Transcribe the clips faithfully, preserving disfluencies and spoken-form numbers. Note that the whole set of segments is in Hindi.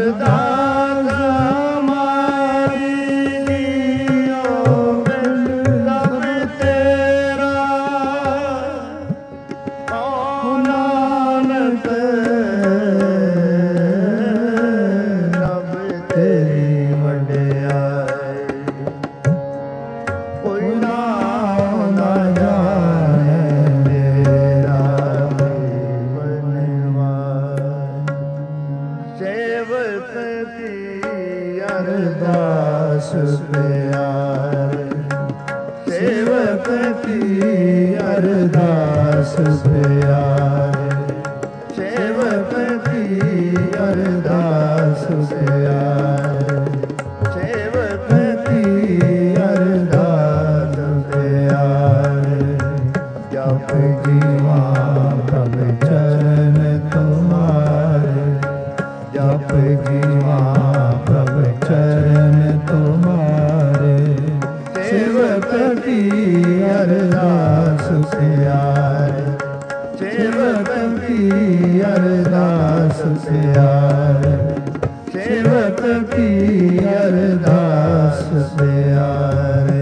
अरदास हमारी लीयो सब तेरा, कौन नानक रब तेरी वड्याई, कोई नाम ना जाने मेरा बनवाई। सेवक की अरदास प्यारे, सेवक की अरदास प्यारे, सेवक की अरदास प्यारे, सेवक की अरदास प्यारे। जप जीवा प्रभ चरण तुम्हारे, जप जीवा प्रभ चरण तुम्हारे। सेवक की अरदास प्यारे, सेवक की अरदास प्यारे, सेवक की अरदास प्यारे।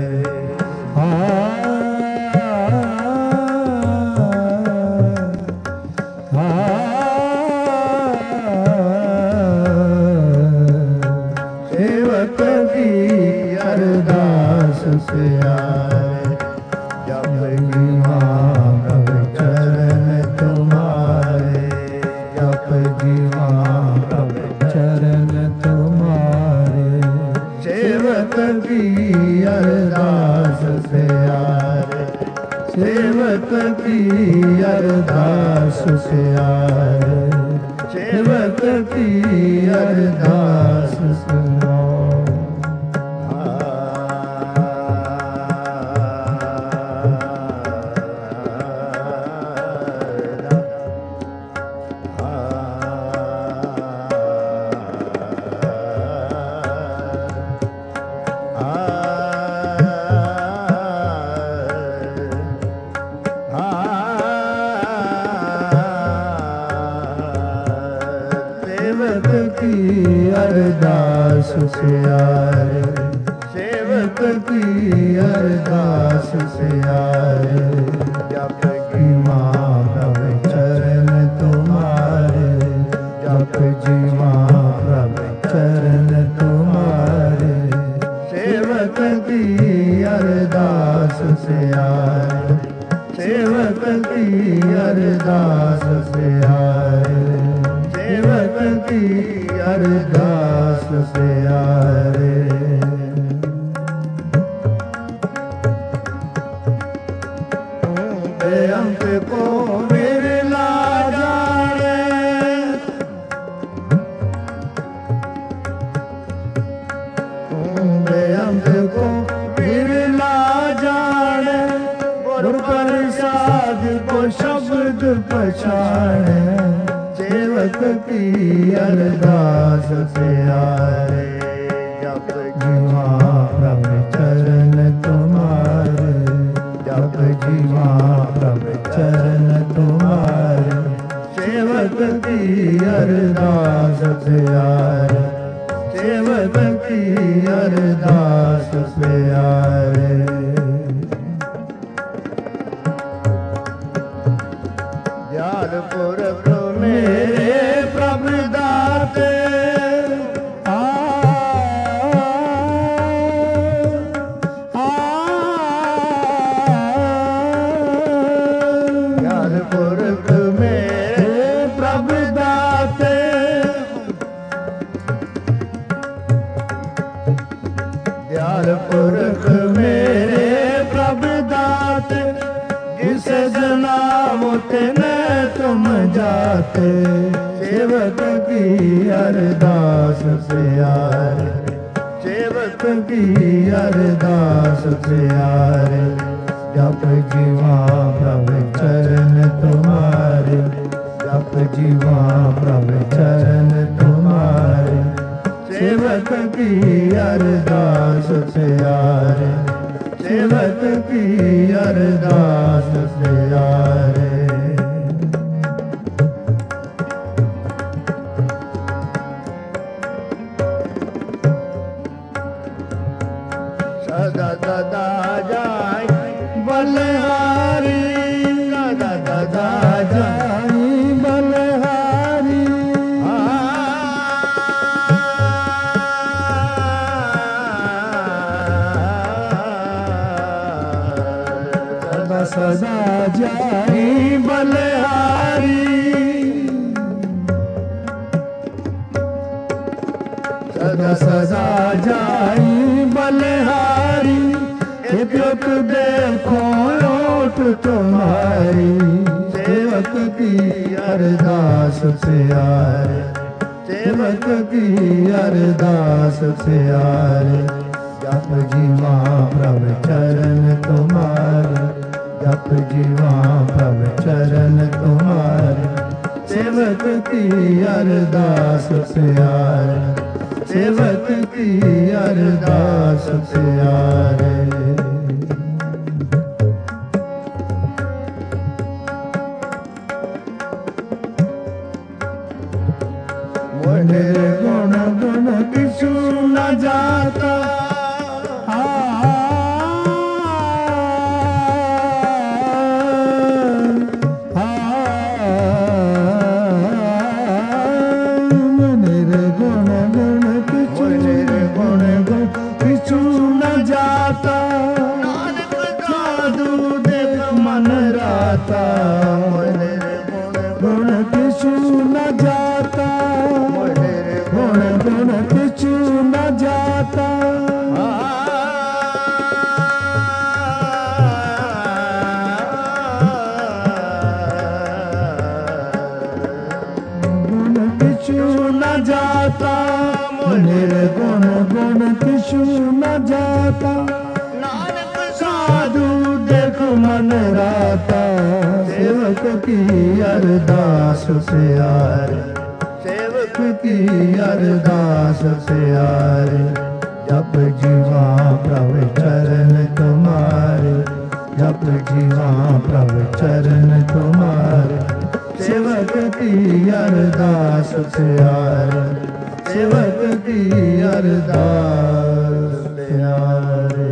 सेवक की अरदास प्यारे, जप जीवा प्रभ चरण तुम्हारे, जप जीवा प्रभ चरण तुम्हारे। सेवक की अरदास प्यारे, सेवक की अरदास प्यारे, सेवक की अरदास सुनो। सेवक की अरदास प्यारे, सेवक की अरदास प्यारे। जप जीवा प्रभ चरण तुम्हारे, जप जीवा प्रभ चरण तुम्हारे। सेवक की अरदास प्यारे, सेवक की अरदास प्यारे, सेवक की अरदास प्यारे। बेअंत को विरला जाने, बेअंत को विरला जाने, गुरु प्रसाद को शब्द पछाने। सेवक की अरदास प्यारे, जप जीवा प्रभ चरण तुम्हारे, जप जीवा प्रभ चरण तुम्हारे। सेवक की अरदास प्यारे, सेवक की अरदास प्यारे। ज्ञानपुर मेरे प्रभु दाते, आ ज्ञानपुर मेरे प्रभु दाते, ज्ञानपुर मेरे प्रभु दाते। जिस जनाम तेने तुम जाते, सेवक की अरदास प्यारे, सेवक की अरदास प्यारे। जप जीवा प्रभ चरण तुम्हारे, जप जीवा प्रभ चरण तुम्हारे। सेवक की अरदास प्यारे, सेवक की अरदास प्यारे। सदा सदा जाई बलिहारी, एक देखो ओट तुम्हारी, सेवक की अरदास प्यारे, सेवक की अरदास प्यारे, जप जीवा प्रभु चरण तुम्हारे, जप जीवा प्रभु चरण तुम्हारे, सेवक की अरदास प्यारे, सेवक की अरदास प्यारे। निर्गुण गुण किछु न जाता, निर्गुण गुण किछु निर्गुण गुण किछु न जाता, साधु देख मन राता, गुण किछु न जाता, गुण गुण किछु न जाता, गुण किछु न जाता, निर्गुण गुण किछु न जाता, नानक साधु देख मन राता, सेवक की अरदास प्यारे, सेवक की अरदास प्यारे, जप जीवा प्रभु चरण तुम्हारे, जप जीवा प्रभु चरण तुम्हारे, सेवक की अरदास प्यारे, सेवक की अरदास प्यारे।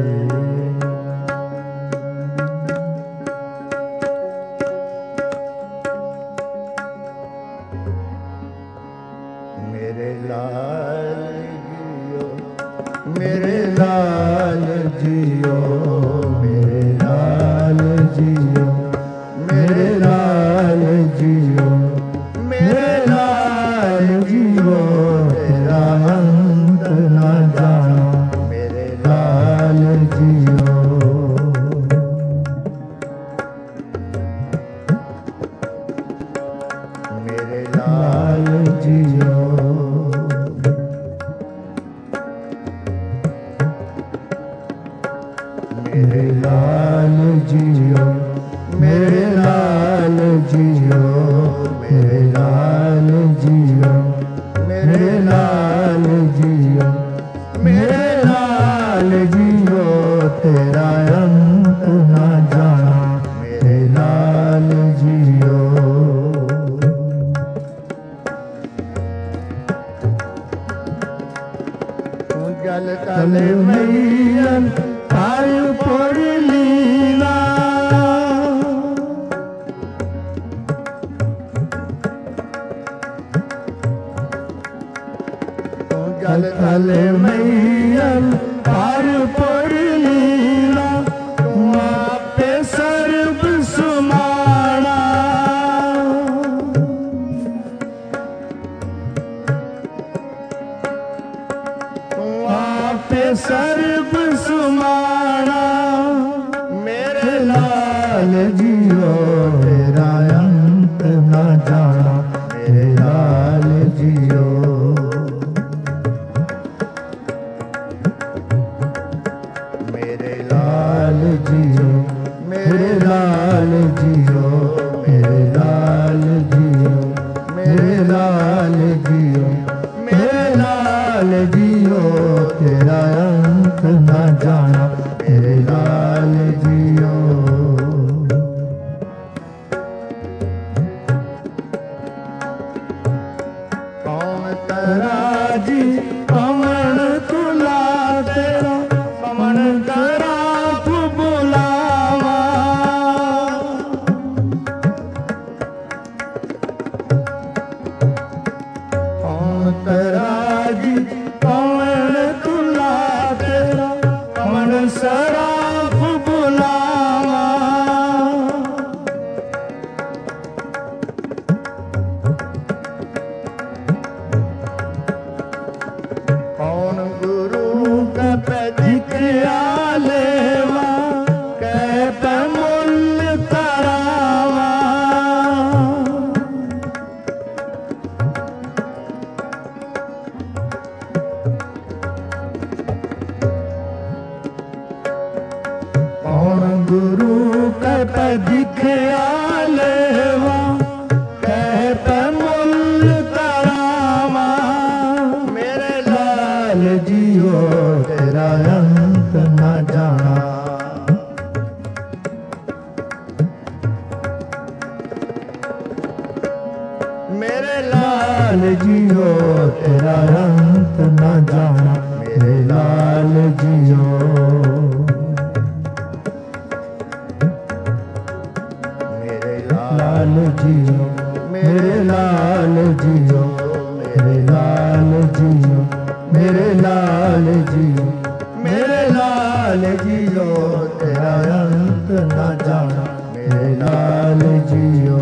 मेरे लाल जियो, मेरे लाल जियो, मेरे लाल जियो, मेरे लाल जियो, मेरे लाल जियो, तेरा अंत न जानो, मेरे लाल जियो, मेरे लाल जियो, मेरे लाल जियो, मेरे लाल जियो, मेरे लाल जियो, मेरे लाल जियो, मेरे लाल जियो, तेरा अंत न जाना, मेरे लाल जियो। जल तल मैयन आयु पर लीला, जल तल मैयन आयु पर लीला, आपे सर्व सुमाना, आपे सर्व सुमाना, मेरे लाल जियो, तेरा अंत न जाना, मेरे लाल जियो, मेरे लाल जियो, मेरे लाल जियो, मेरे लाल जियो, मेरे लाल जियो, मेरे लाल जियो, तेरा अंत न जाना, मेरे लाल जियो। कौन तराजी कमन तुला तेरा, कमन करा बुलावा, कौन तराजी कमन तुला तेरा, कमन सराफ बुलावा, दिखया लेवा कहते मुल तरावा मेरे लाल जियो तेरा अंत न जाना मेरे लाल जियो तेरा अंत न जाना मेरे लाल जियो मेरे लाल जियो मेरे लाल जियो मेरे लाल जियो मेरे लाल जियो मेरे लाल जियो तेरा अंत न जाना मेरे लाल जियो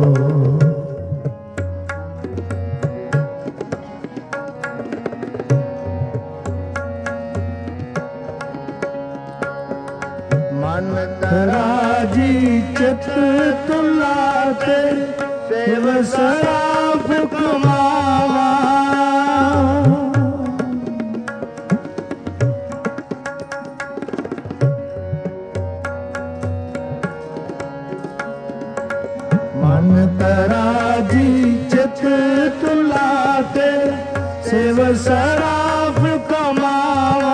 मन तराजी चित तुलाते सेव शराब कमावा मन तराजी चित तुलाते सेव शराब कमावा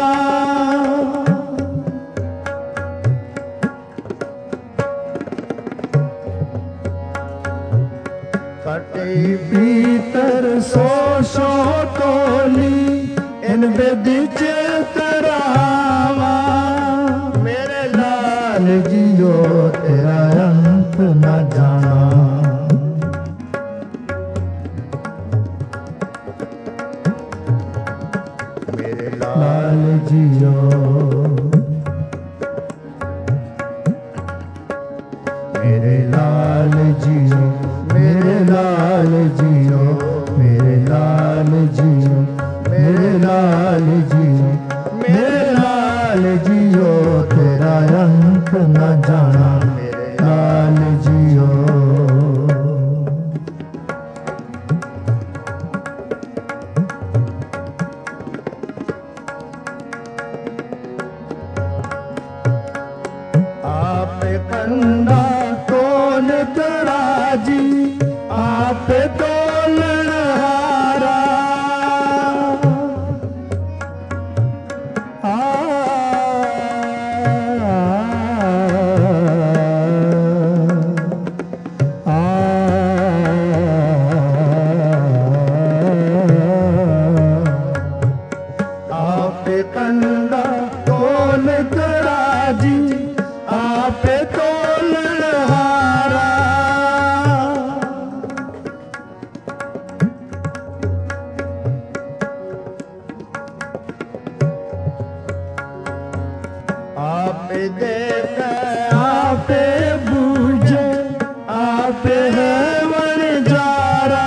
कटे भीतर सो सो टोली इन बिच तरावा मेरे लाल जियो तेरा अंत न जाना मेरे लाल जियो मेरे लाल जियो मेरे लाल जियो मेरे लाल जियो मेरे लाल जियो मेरे लाल जियो तेरा अंत न जाना मेरे लाल जियो आप कंधा तोल तराजी आप तोलन हारा आ, आ, आप कंधा तोल तराजी आप तोलन हारा आप देख आप बूझे आप है वन जारा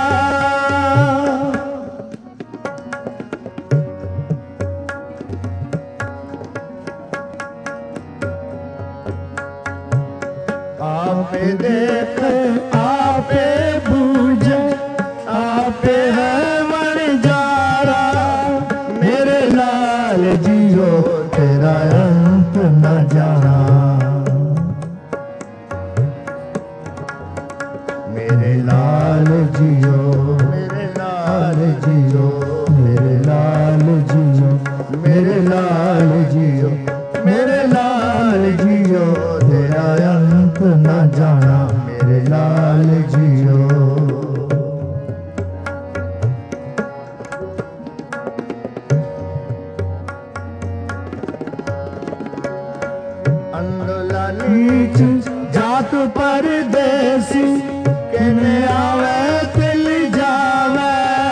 आप देख आप बूझे आप है वन जारा मेरे लाल जियो तेरा अंत न जाना मेरे लाल जियो मेरे लाल जियो मेरे लाल जियो मेरे लाल जियो मेरे लाल जियो तेरा अंत न जाना मेरे लाल जियो अंदोला नीच जात परदेसी किने आवे तिल जावे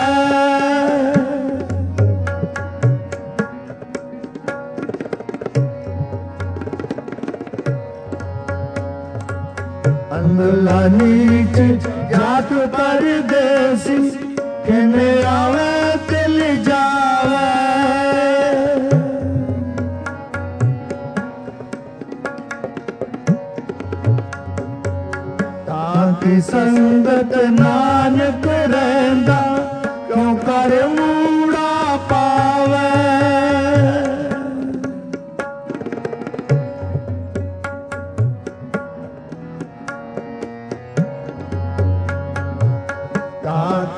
अंदोला नीच जात परदेसी किने आवे तिल जावे ताकि संगत नानक रहंदा क्यों कर मूड़ा पावे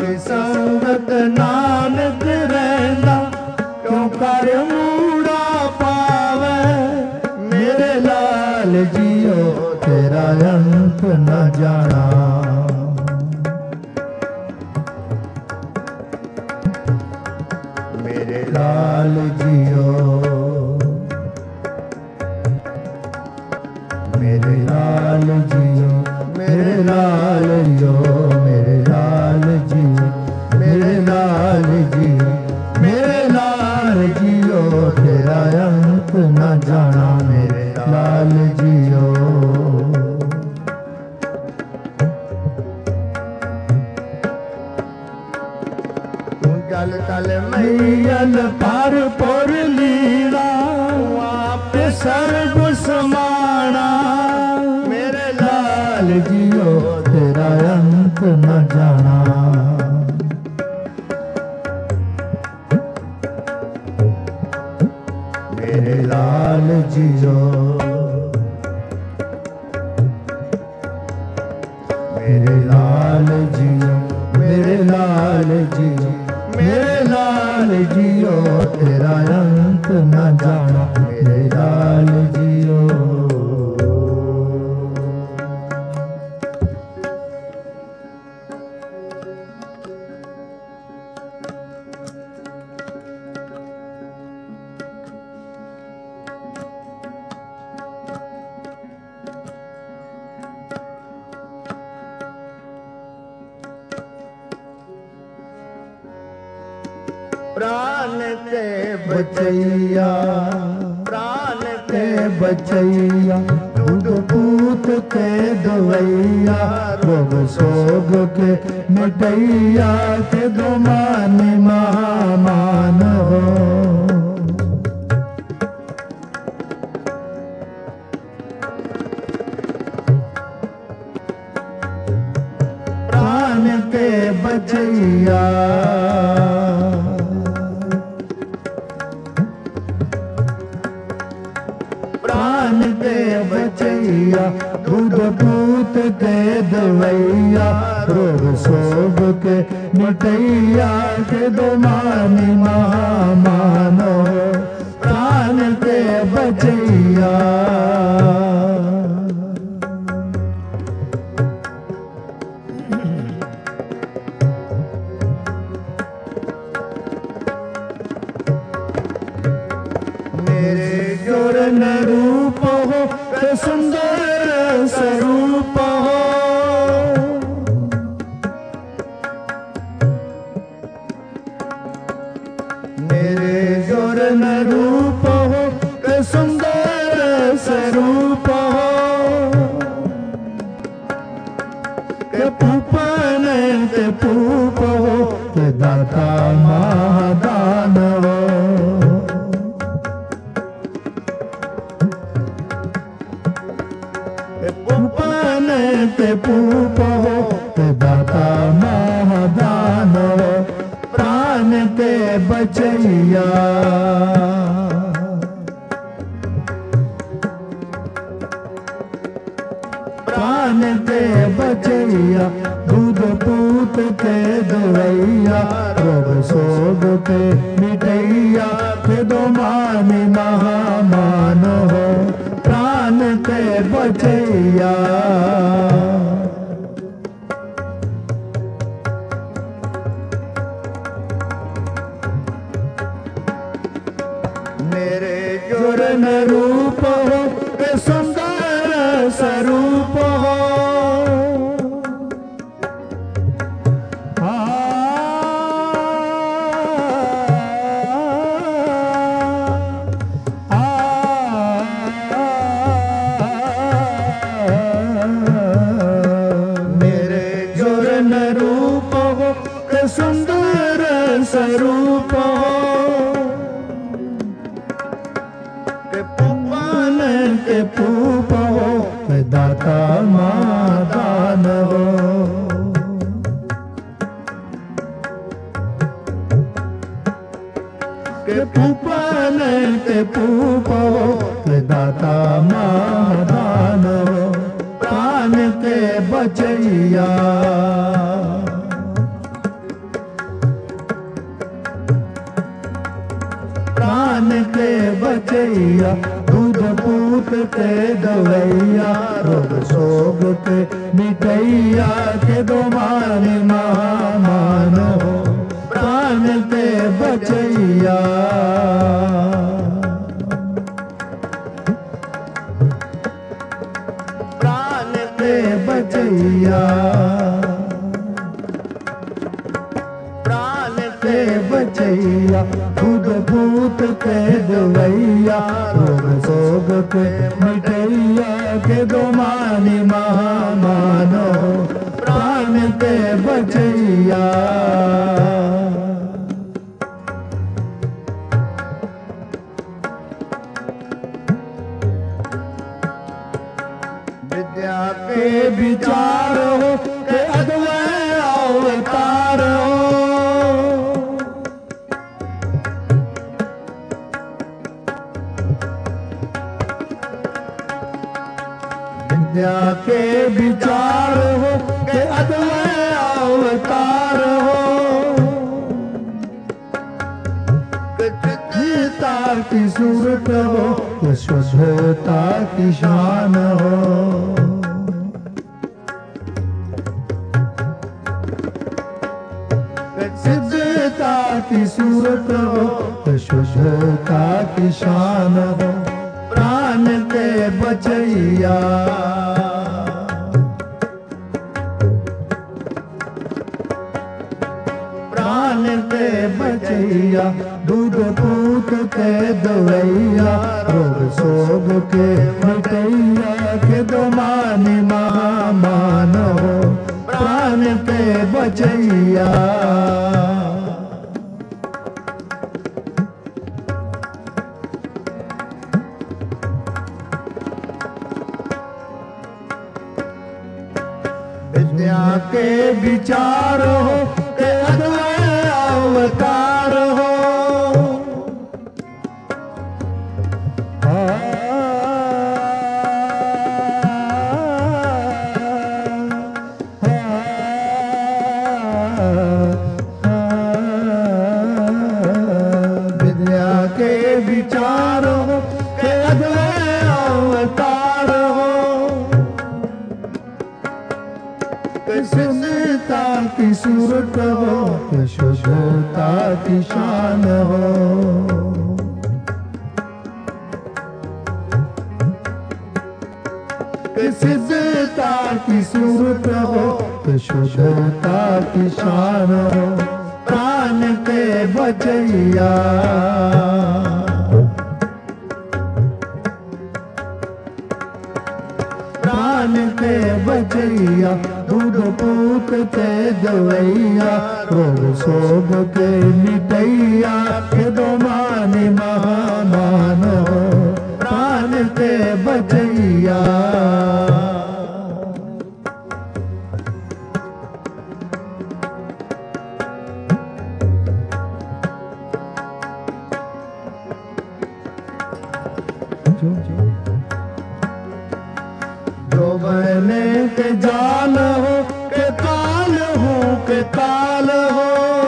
की संगत नानक रहंदा क्यों कर मूड़ा पावे मेरे लाल जियो तेरा अंत न जाना मेरे लाल जियो मेरे लाल जियो मेरे लाल जियो मेरे लाल जियो मेरे लाल जियो मेरे लाल जियो तेरा अंत न जाना मेरे लाल जियो कल कल मैयल पर पुर लीला आप सर्व समाना मेरे लाल जियो तेरा अंत न जाना मेरे लाल जियो मेरे लाल जियो मेरे लाल जियो मेरे लाल जियो तेरा अंत न जाना मेरे लाल जियो प्राण के बचैया प्राण के बचैया दूध पूत के दवैया रोग सोग के मिटैया के दो मान महामान हो प्राण के बचैया प्राण के बचैया दूध पूत के दवैया रोग सोग के मिटैया के दो मानी महामानो प्राण के बचैया मेरे जोरन रूप हो के सुंदर स्वरूप हो मेरे जोरन रूप हो के सुंदर स्वरूप हो के पूपन के पूप हो के दाता महादान हो पूपन के पूप हो के दाता महादान हो प्राण के बचैया प्राण के बचैया दूध पूत के दवैया रोग सोग के मिटैया के दो मानी महामान हो प्राण के बचैया मेरे जोरन रूप हो के सुंदर स्वरूप हो रूप हो के सुंदर स्वरूप हो के पूपन के पूप हो के दाता मादान हो के पूपन के पूप हो के दाता मादान हो प्राण के बचैया बचैया, दूध पूत के दवैया, रोग शोग के मिटैया, के दो मानी महामान हो, प्राण के बचैया। प्राण के बचैया, प्राण के बचैया, दूध पूत के दवैया, रोग शोग के मिटैया, के दो मानी महामानो, प्राण के बचैया। विद्या के विचार हो, के अद्वैत अवतार हो, विद्या के विचार हो, के अद्वैत अवतार हो, शुद्धता की सूरत हो, शुद्धता की शान हो, सिद्धता की सूरत हो, शुद्धता की शान हो, प्राण के बचैया। प्राण के बचैया, दूध पूत के दवैया, रोग शोग के मिटैया, के दो मानी महामान हो, प्राण के बचैया। विद्या के विचार हो, के अद्वैत अवतार हो, विद्या के विचार हो, के अद्वैत अवतार हो, शुद्धता की सूरत हो, शुद्धता की शान हो, सिद्धता की सूरत हो, शुद्धता की शान हो, प्राण के बचैया। प्राण के बचैया, दूध पूत के दवैया, रोग शोग के मिटैया, के दो मानी महामान हो, प्राण के बचैया। जो बने के जाल हो, के काल हो, के काल हो,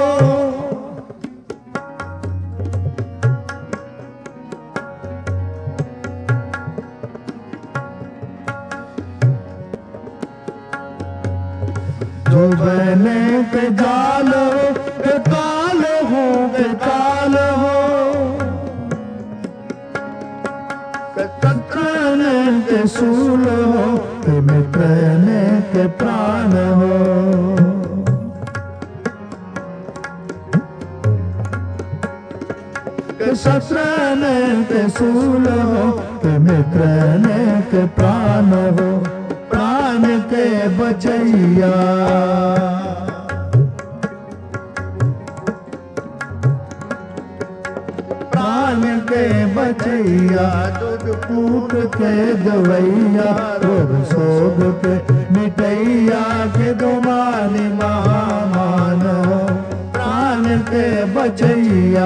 जो बने के जाल हो, के काल हो, के काल हो, के सूल हो, के मित्र ने के प्राण हो, के शस्त्र ने के सूल हो, के मित्र ने के प्राण हो, प्राण के बचैया। प्राण के बचैया, दूध पूत के दवैया, रोग शोग के मिटैया, के दो मानी महामान हो, प्राण के बचैया।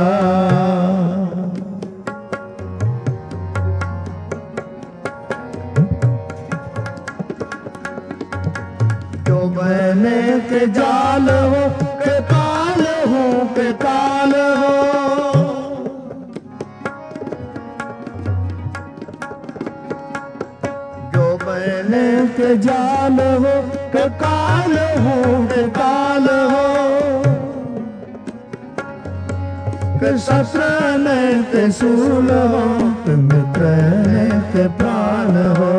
जो बने के जाल हो, के काल हो, के काल हो, के जाल हो के काल हो के काल हो के शस्त्र ने के शूल हो के मित्र ने के प्राण हो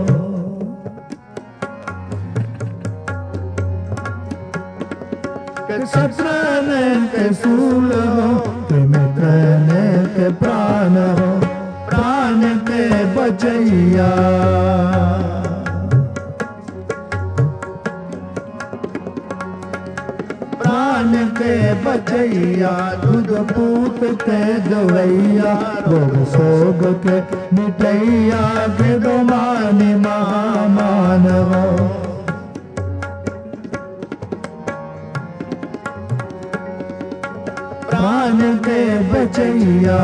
के शस्त्र ने के शूल हो के मित्र ने के प्राण हो प्राण के बचैया प्राण के बचैया दूध पूत के दवैया रोग सोग के मिटैया के दो मानी महामानव प्राण के बचैया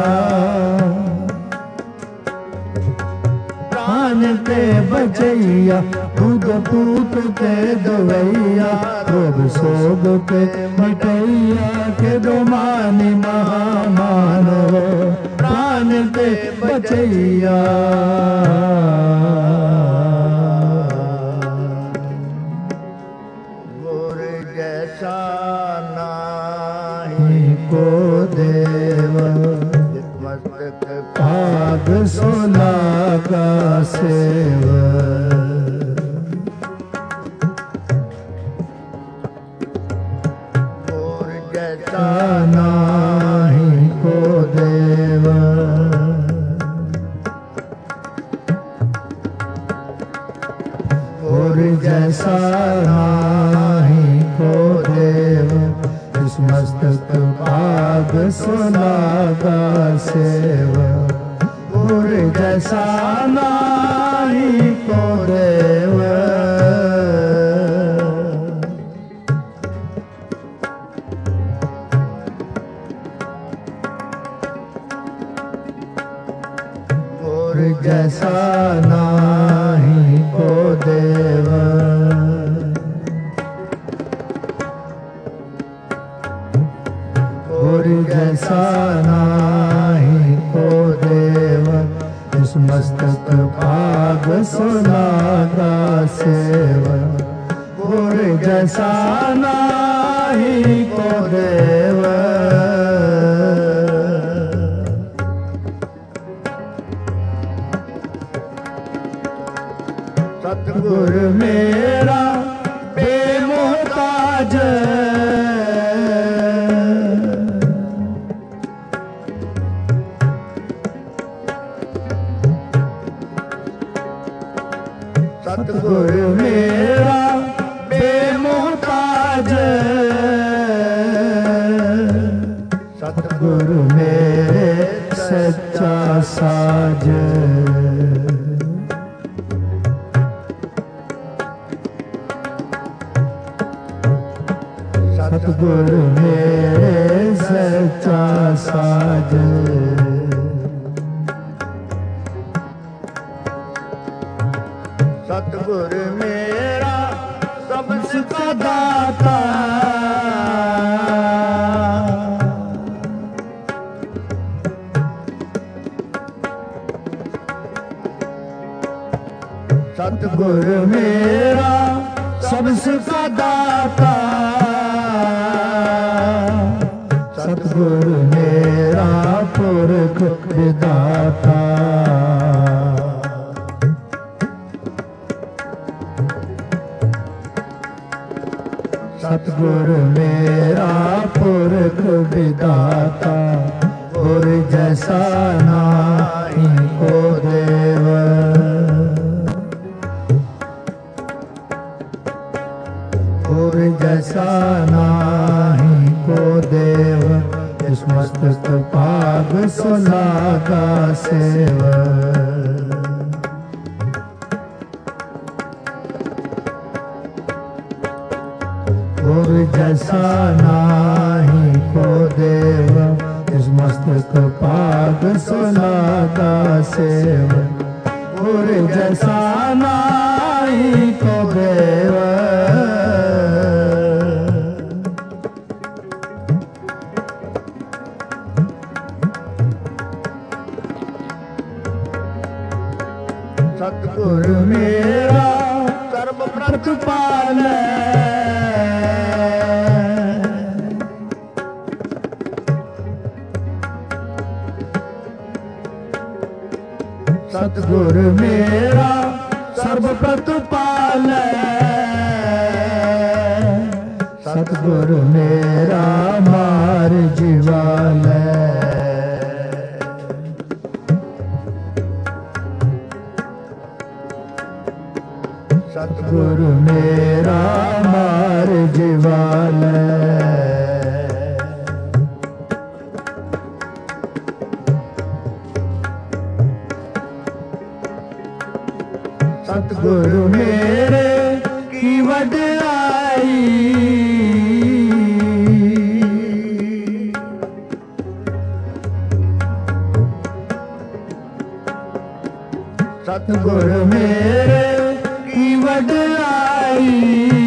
प्राण के बचैया दूध पूत के दवैया रोग सोग के मिटैया के दो मानी महामानव प्राण के बचैया गुर जैसा नाही को देव भाग सोना का सेव और जैसा नाही को देव और जैसा नाही को देव इस मस्तक भाग सोना का सेव गुर जैसा नाही को देव गुर जैसा नाही को देव गुर जैसा नाही को देव इस मस्तक भाग सोना का सेव गुर जैसा नाही को देव सतगुर मेरा बेमोहताज सतगुर मेरा बेमोहताज सतगुर मेरे सच्चा साज सतगुर मेरे सच्चा साज सतगुर मेरा सबका दाता सतगुर मेरा सबका दाता सतगुर मेरा पुरख विदाता सतगुर मेरा पुरख विदाता गुर जैसा नाही को देव गुर जैसा नाही को देव इस मस्तक भाग सोना का सेव गुर जैसा नाही को देव इस मस्तक भाग सोना का सेव गुर जैसा नाही को देव सतगुर मेरा सतगुर मेरा सर्व प्रतिपाल, सतगुर मेरा मार जीवाल। सतगुर मेरा मार जीवाल। सतगुरु मेरे की वड्याई, सतगुरु मेरे की वड्याई,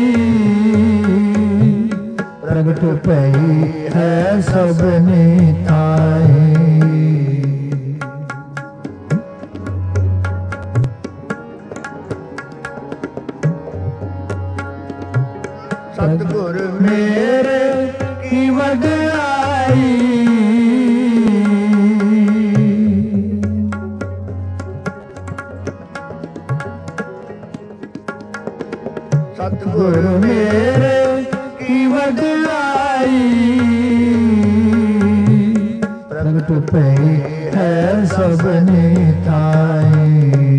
प्रगट पई है सबने ताई। सतगुर मेरे की वड्याई, सतगुर मेरे की वड्याई, प्रगट पई है सबने ताई।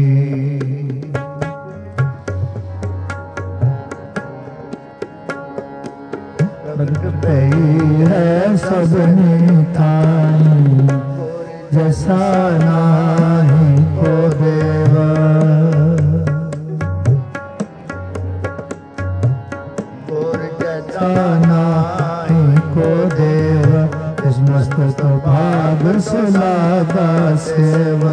प्रगट पई है सबने ताई, जैसा नाही को देवा। और जैसा नाही को देवा, इस मस्तक भाग सुलागा सेवा।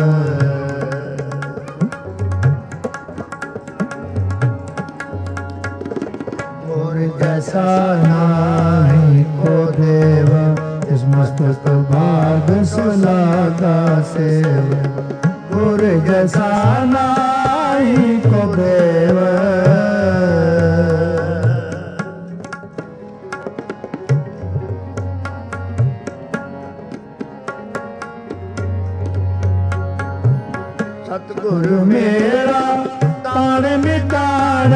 जैसा नाही को देवा, इस मस्तक भाग सुलागा सेवा। गुर जैसा नाही को देवा, सतगुरु मेरा ताण मिटाण,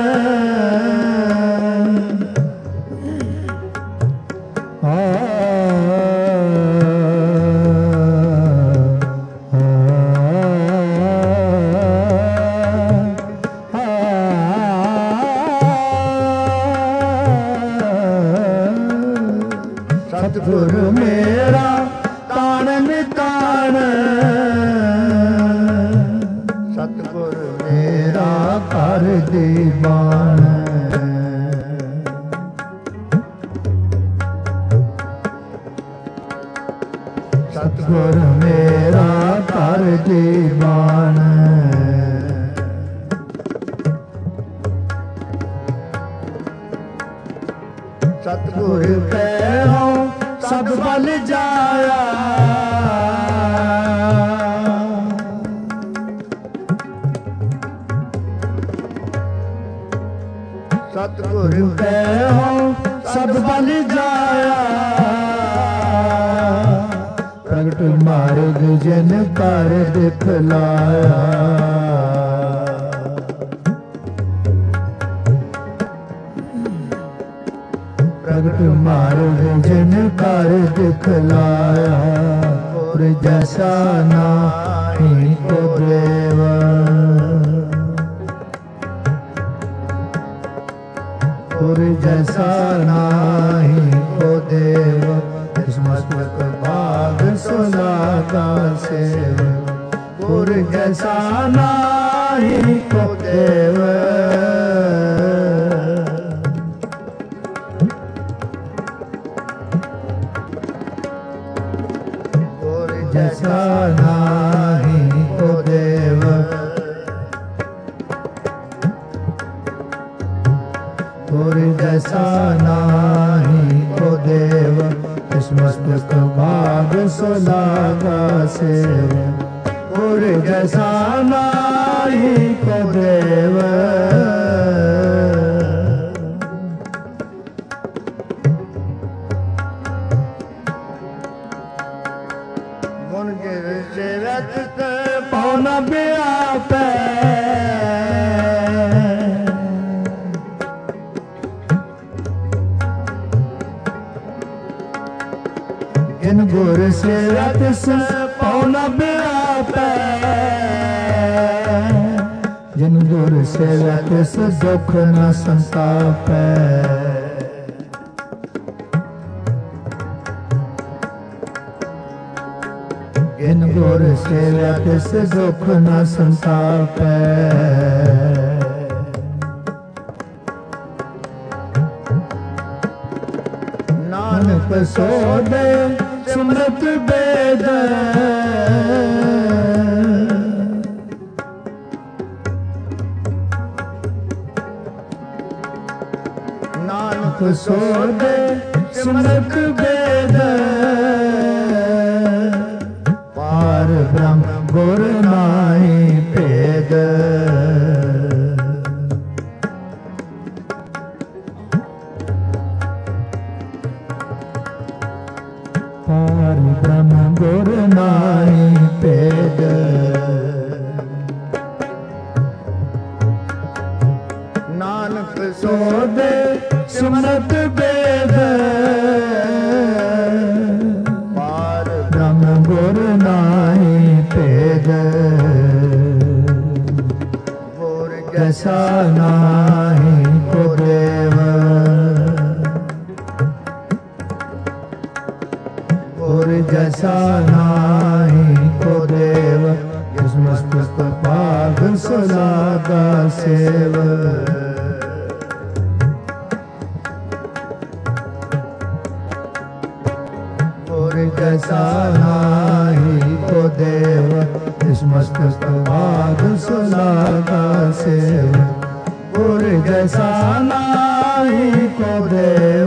सतगुरु मेरा ताण मिटाण, सतगुरु मेरा कर दीवान। सतगुरु मेरा कर दीवान। सतगुरु कहो सब बल जाया, सतगुरु कहो सब बल जाया, प्रगट मार्ग जन कर दिखलाया। प्रगट मार्ग जन कर दिखलाया, और जैसा नाही को देवा। और जैसा नाही को देवा, इस मस्तक भाग सुलागा सेवा। और जैसा नाही को देवा, जैसा नाही को देवा। और जैसा नाही को देवा, इस मस्तक भाग सुलागा सेवा। और जैसा नाही को देवा, गुण के सेवक पौना बे जिन गुर सेवा तिस पौन बिलापै, जिन गुर सेवा तिस दुख न संतापै। जिन गुर सेवा तिस दुख न संतापै। नानक सो दे सिमरत बेद, नानक सो दे सिमरत बेद, पार ब्रह्म गुर नाहि भेद। पार ब्रह्म गुर नाहि भेद। नानक सो दे सिमरत बेद, पार ब्रह्म गुर नाहि भेद। गुर जैसा नाहि को देव, गुर जैसा नाहि को देव। जिस मस्तक पाग सलागा सेव, गुर जैसा नाहि को देव। जिस मस्तक पाग सलागा सेव, गुर जैसा नाहि को देव।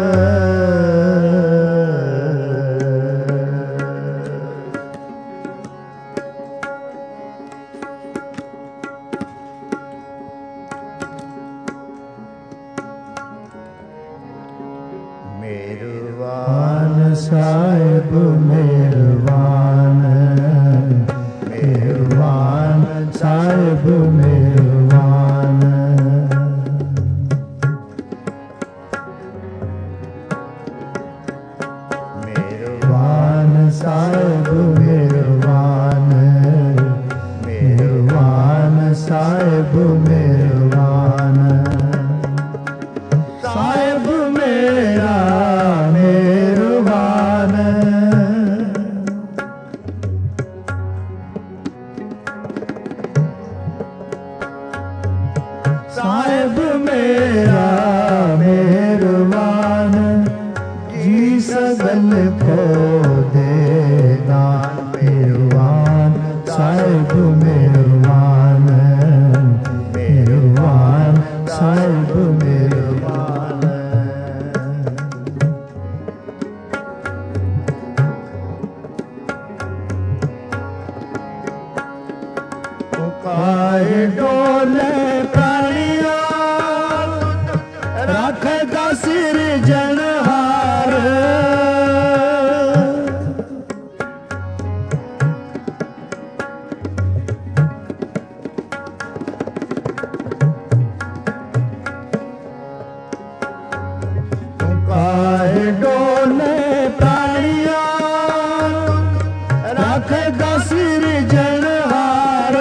मेहरबान साहिब मेहरबान, मेहरबान साहिब मेहरबान। मेहरबान साहिब मेहरबान, मेहरबान साहिब मेहरबान। साहिब मेरा मेहरबान, साहिब मेरा मेहरबान। जी सगल को दे दान, मेहरबान साहिब मेहरबान, मेहरबान साहिब मेहरबान। पुकारे डोले प्राणिया, रखेगा सिरजनहार। पुकारे डोले प्राणिया, रखेगा सिरजनहार।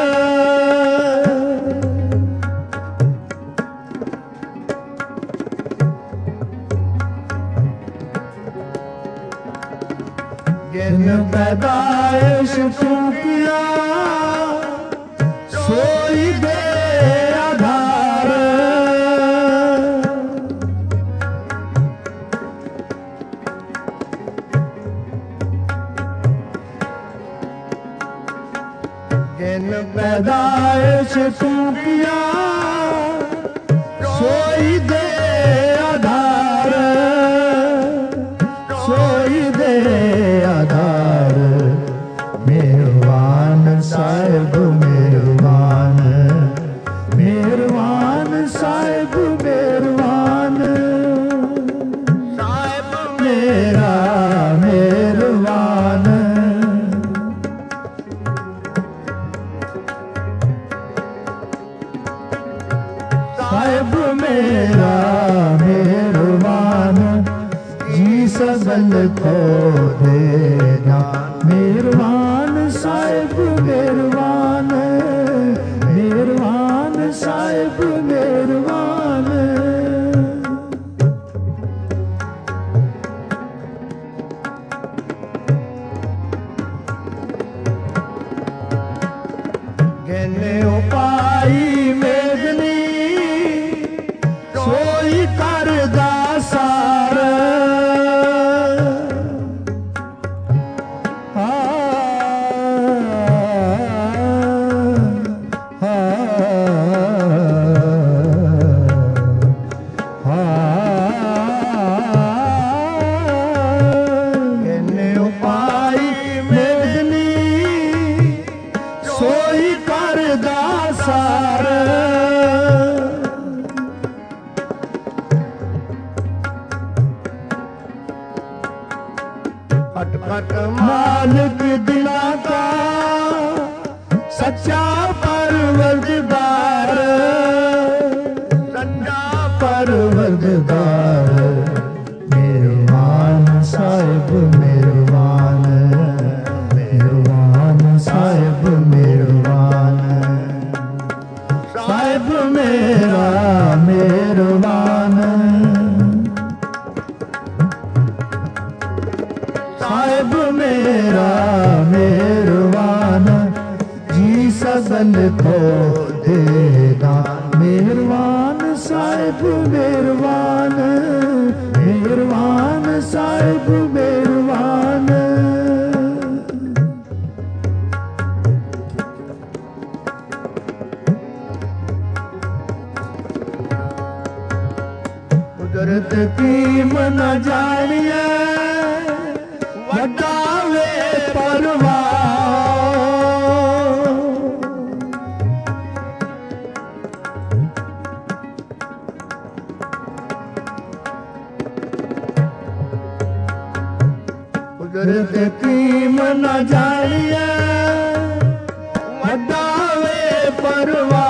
जिन पैदाइश तू किया, सोई दे आधार। जिन पैदाइश तू किया, सोई दे आधार। सोई दे आधार। मेहरबान साहिब मेहरबान, मेहरबान साहिब मेहरबान। साहिब मेरा मेहरबान, साहिब मेरा सगल को देना। मेहरबान साहिब मेहरबान, मेहरबान साहिब मेहरबान। कहने उपाई मेघनी सोई करदा सार। मालिक दिला का सच्चा परवरदिगार, सच्चा परवरदिगार। मेहरबान साहिब मेहरबान, मेहरबान साहिब मेहरबान। साहिब मेरा मेहरबान, साहिब मेरा मेहरबान। जी सगल को देना। मेहरबान साहिब मेहरबान, मेहरबान साहिब मेहरबान। कुदरत की मन जानिए वडावे परवाह। कुदरत की मन जानिए वडावे परवाह।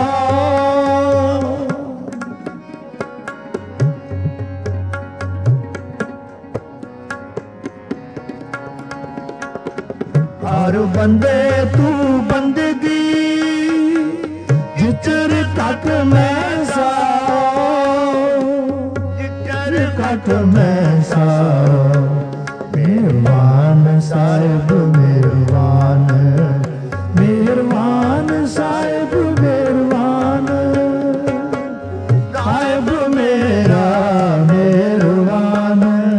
हर बंदे तू बंदगी जिचर कट में सा, जिचर कट में सा। मेहरबान साहिब मेहरबान, मेहरबान साहिब मेहरबान। साहिब मेरा मेहरबान,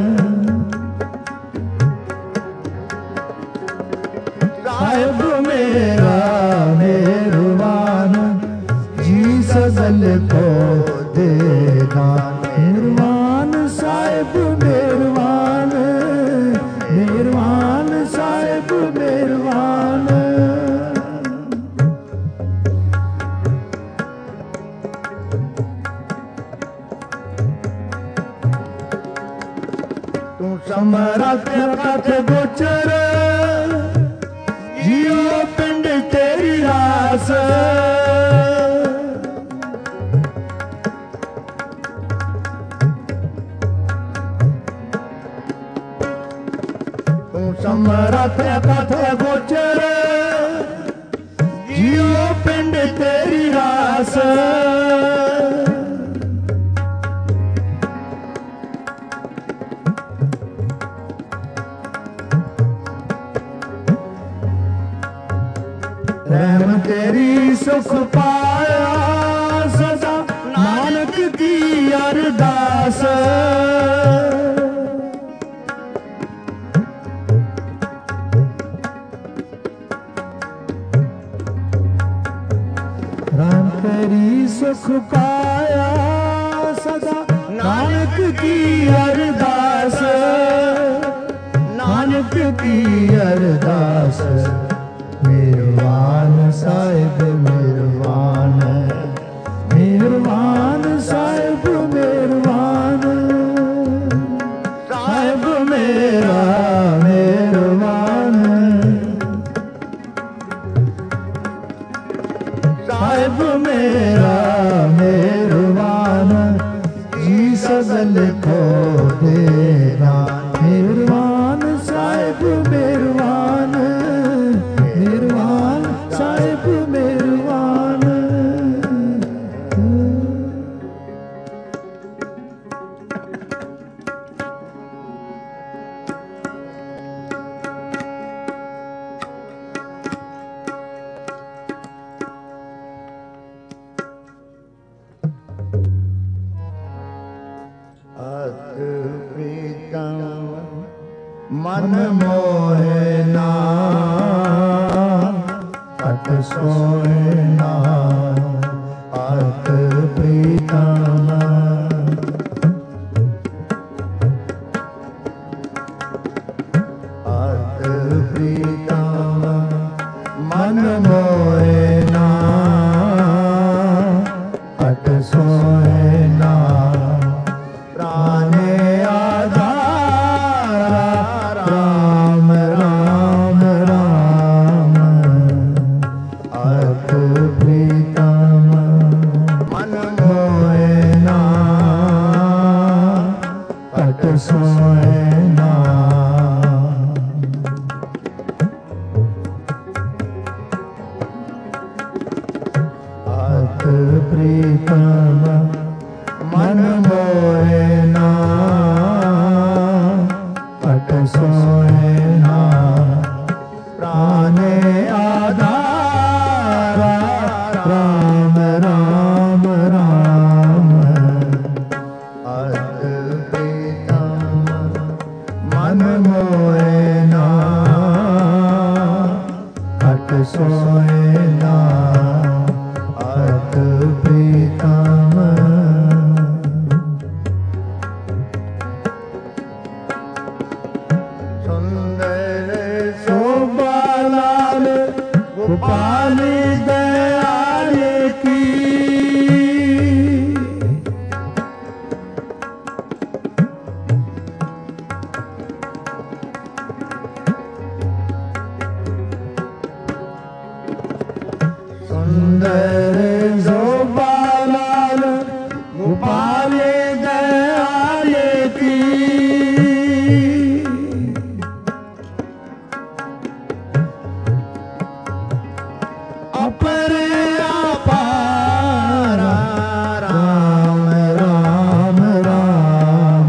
साहिब मेरा मेहरबान। जी सगल को देना। मेहरबान साहिब मेहरबान, मेहरबान साहिब मेहरबान। तू समरथ कथ गोचर जियो पिंड तेरी रास। तू समरथ कथ गोचर जियो पिंड तेरी रास। रहम तेरी सुख पाया सदा नानक की अरदास। रहम तेरी सुख पाया सदा नानक की अरदास, नानक की अरदास। मेहरबान साहिब मेहरबान, मेहरबान साहिब मेहरबान। साहिब मेरा मेहरबान, साहिब मेरा मेहरबान। जी सगल को देना। प्रीतम मन मोहे ना अत सोए ना अत प्रीतम अत प्रीतम मन मोहे ना अत सोए ना प्राणे आधारा राम राम राम अत प्रीतम मन मोहे ना अत सोए ना अत प्रीतम मन मोहे ना अत सोए ना प्राणे आधारा राम राम राम अत प्रीतम मन मोहे ना अत सोए ना अत प्रीतम सुंदर शोभालाल गोपाल दयाल की सुंदर शोभालाल गोपाल दयाल की अपर अपारा राम राम राम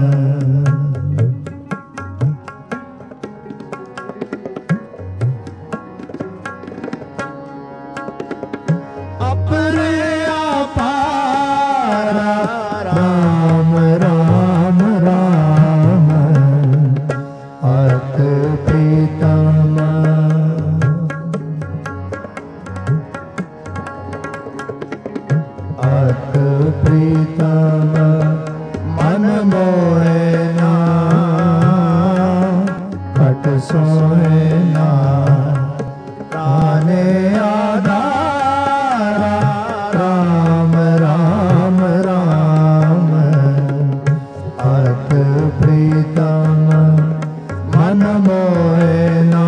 अपर अपारा राम राम राम अत प्रीतम अत प्रीतम मन मोहे ना अत सोए ना प्राणे आधारा राम राम राम अत प्रीतम मन मोहे ना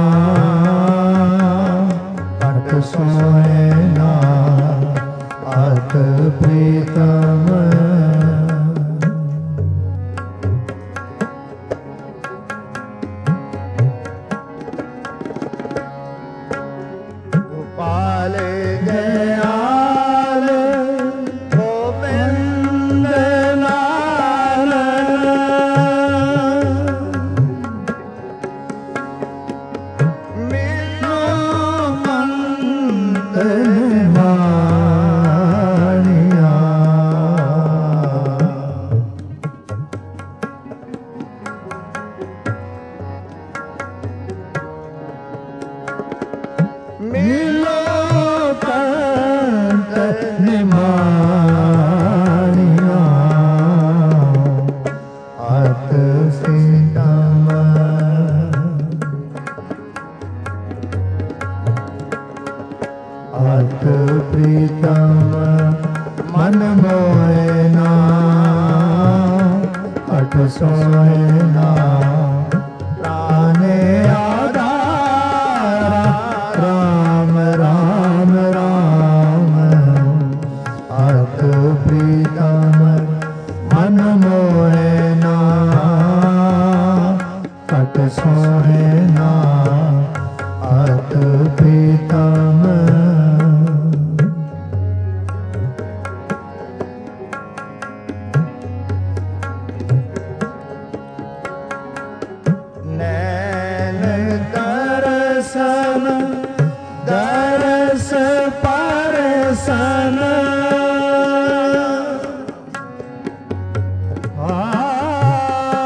अत सोए ना अत प्रीतम गोपाल दयाल गोविंद लाल मिलो मंत्र वाणिया मिलो कंठ निमानिया अत सीतम अत प्रीतम मन मोहे ना अत सोए ना प्राणे आधारा राम राम राम अत प्रीतम मन मोहे ना अत सोए ना अत प्रीतम नैन दर्शन दरस परसन आ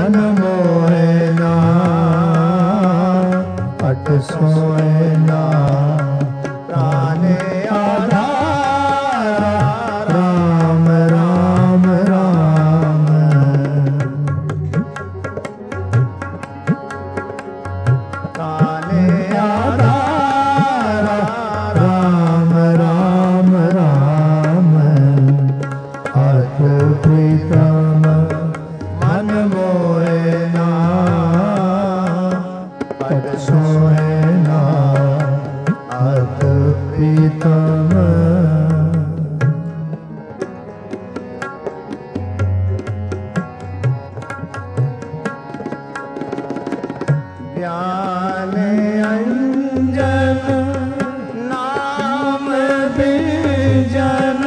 मन मोहे ना अट सोए ना प्राणे आधारा राम राम राम प्राणे आधारा राम राम राम अत प्रीतम मन मोहे ना अट सोए ना अत प्रीतम ज्ञान अंजन नाम बीजन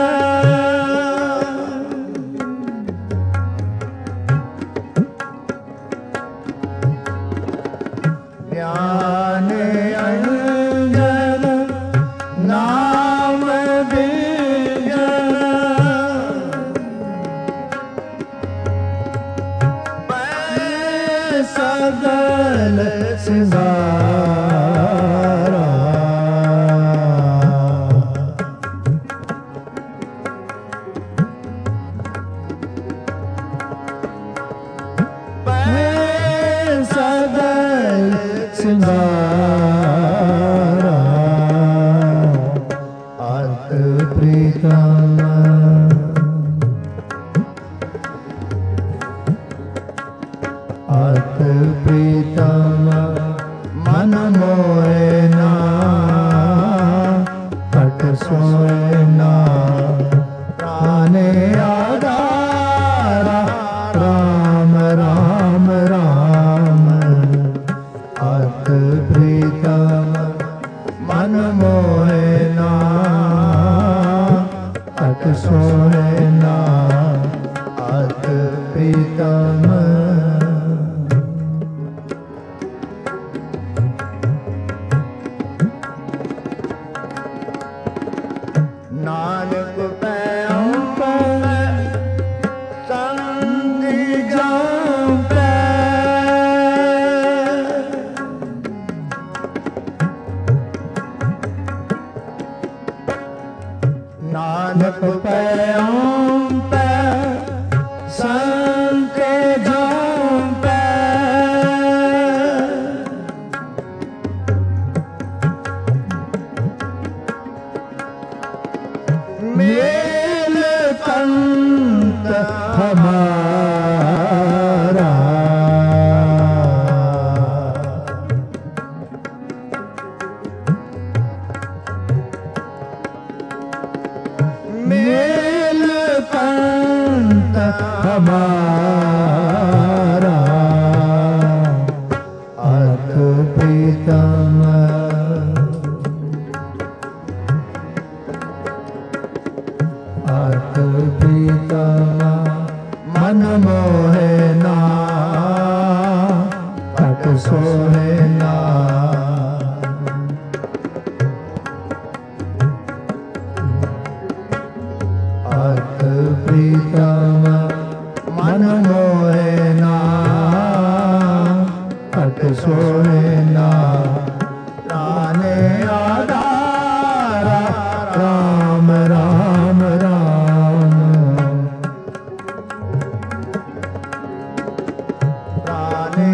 ज्ञान अंजन नाम बीजन सगल सिंगारा सगल सिंगारा अत प्रीतम अत प्रीतम मन मोहे ना अट सोए ना प्राणे आधारा राम राम राम अत प्रीतम मन मोहे ना अट सोए ना अत प्रीतम नानक पैऊं पर संग जाऊं पे नानक पैऊं पर संग जाऊं पे मेल कंत हमारा मेल कंत हमारा अत प्रीतम अत प्रीतम मन मोहे ना अट सोहे ना अत प्रीतम मन मोहे ना अट सोहे ना प्राणे आधारा राम राम राम प्राणे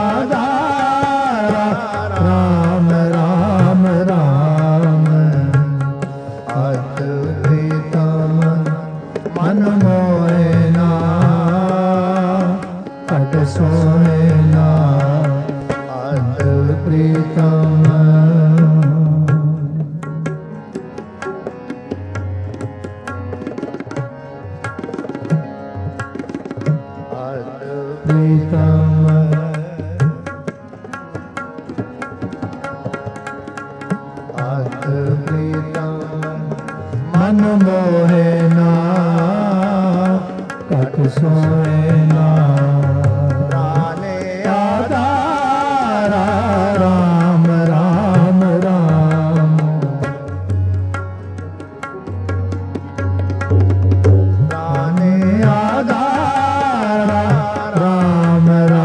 आधारा राम राम राम अत प्रीतम मन मोहे ना अट सोहे ना अत प्रीतम प्रीतम अत प्रीतम मन मोहे ना अट सोए ना प्राणे आधारा राम राम राम प्राणे आधारा राम राम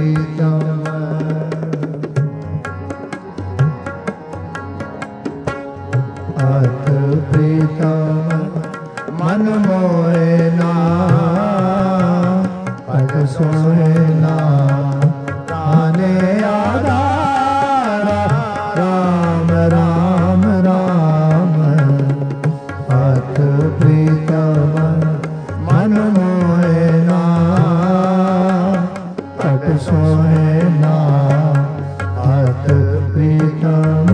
ਪ੍ਰੀਤਮ ਅਤ ਪ੍ਰੀਤਮ ਮਨ ਮੋਏ ਨਾ ਪਗ ਸੋਏ ਨਾ ਤਾਨੇ ਆਧਾਰਾ ਰਾਮ ਰਾਮ ਰਾਮ ਅਤ ਪ੍ਰੀਤਮ ਮਨ ਮੋਏ ਨਾ ਪਗ ਸੋਏ ਨਾ ਅਤ ਪ੍ਰੀਤਮ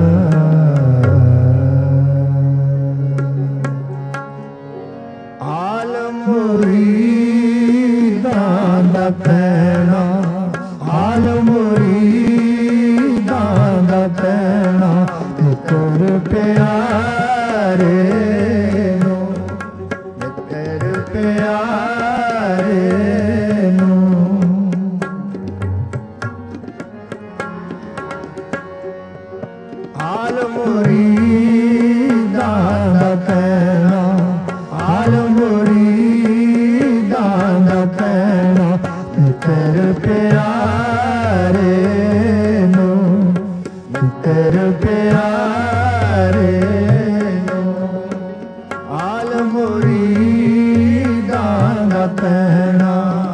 ਕਹਿਣਾ ਹਾਲ ਮੁਰੀਦਾਂ ਦਾ ਕਹਿਣਾ ਮਿੱਤਰ ਪਿਆਰੇ ਨੂੰ ਮਿੱਤਰ ਪਿਆਰੇ ਨੂੰ ਹਾਲ ਮੁਰੀਦਾਂ ਦਾ ਕਹਿਣਾ ਹਾਲ ਮੁਰੀਦਾਂ ਦਾ ਕਹਿਣਾ ਮਿੱਤਰ ਪਿਆਰੇ ਨੂੰ ਮਿੱਤਰ ਪਿਆਰੇ ਨੂੰ ਹਾਲ ਮੁਰੀਦਾਂ ਦਾ ਕਹਿਣਾ